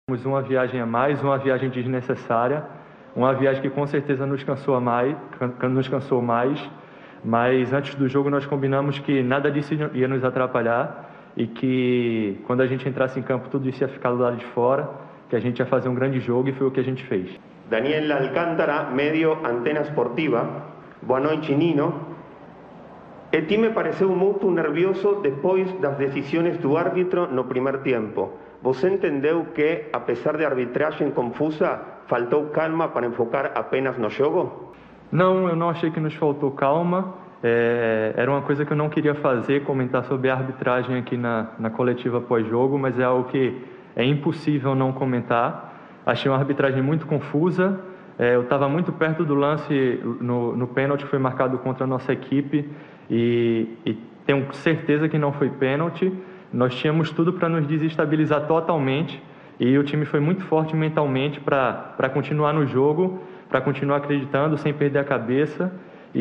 Uma viagem a mais, uma viagem desnecessária, uma viagem que com certeza nos cansou mais, mas antes do jogo nós combinamos que nada disso ia nos atrapalhar e que quando a gente entrasse em campo tudo isso ia ficar do lado de fora, que a gente ia fazer um grande jogo e foi o que a gente fez. Daniel Alcântara, medio Antena Esportiva. Boa noite, Nino. E ti me pareceu muito nervioso depois das decisões do árbitro no primeiro tempo. Você entendeu que, apesar de arbitragem confusa, faltou calma para enfocar apenas no jogo? Não, eu não achei que nos faltou calma. Era uma coisa que eu não queria fazer, comentar sobre a arbitragem aqui na coletiva pós-jogo, mas é algo que é impossível não comentar. Achei uma arbitragem muito confusa. Eu estava muito perto do lance no pênalti que foi marcado contra a nossa equipe e tenho certeza que não foi pênalti. Nós tínhamos tudo para nos desestabilizar totalmente e o time foi muito forte mentalmente para continuar no jogo, para continuar acreditando sem perder a cabeça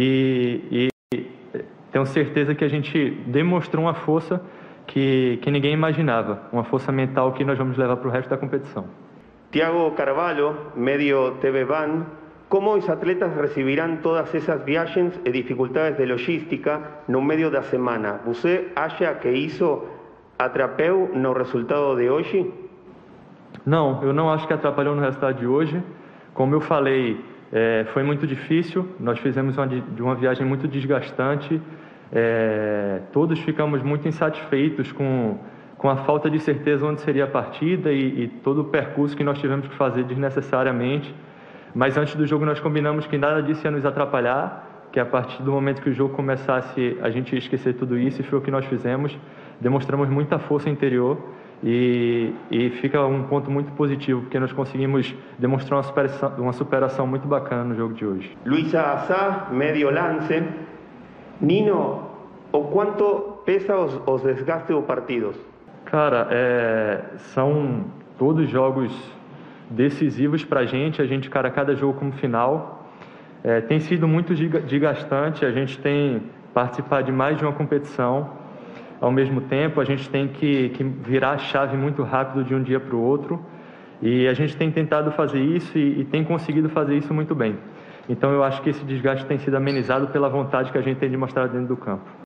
e tenho certeza que a gente demonstrou uma força que ninguém imaginava, uma força mental que nós vamos levar para o resto da competição. Thiago Carvalho, medio TV Ban, como os atletas receberão todas essas viagens e dificuldades de logística no meio da semana? Você acha que isso atrapalhou no resultado de hoje? Não, eu não acho que atrapalhou no resultado de hoje. Como eu falei, foi muito difícil, nós fizemos uma viagem muito desgastante, todos ficamos muito insatisfeitos com a falta de certeza onde seria a partida e todo o percurso que nós tivemos que fazer desnecessariamente. Mas antes do jogo nós combinamos que nada disso ia nos atrapalhar, que a partir do momento que o jogo começasse a gente ia esquecer tudo isso e foi o que nós fizemos. Demonstramos muita força interior e fica um ponto muito positivo, porque nós conseguimos demonstrar uma superação muito bacana no jogo de hoje. Luisa Assá, medio Lance. Nino, o quanto pesa os desgastes dos partidos? Cara, são todos jogos decisivos para a gente cara cada jogo como final. Tem sido muito desgastante, a gente tem participado de mais de uma competição. Ao mesmo tempo, a gente tem que virar a chave muito rápido de um dia para o outro e a gente tem tentado fazer isso e tem conseguido fazer isso muito bem. Então eu acho que esse desgaste tem sido amenizado pela vontade que a gente tem de mostrar dentro do campo.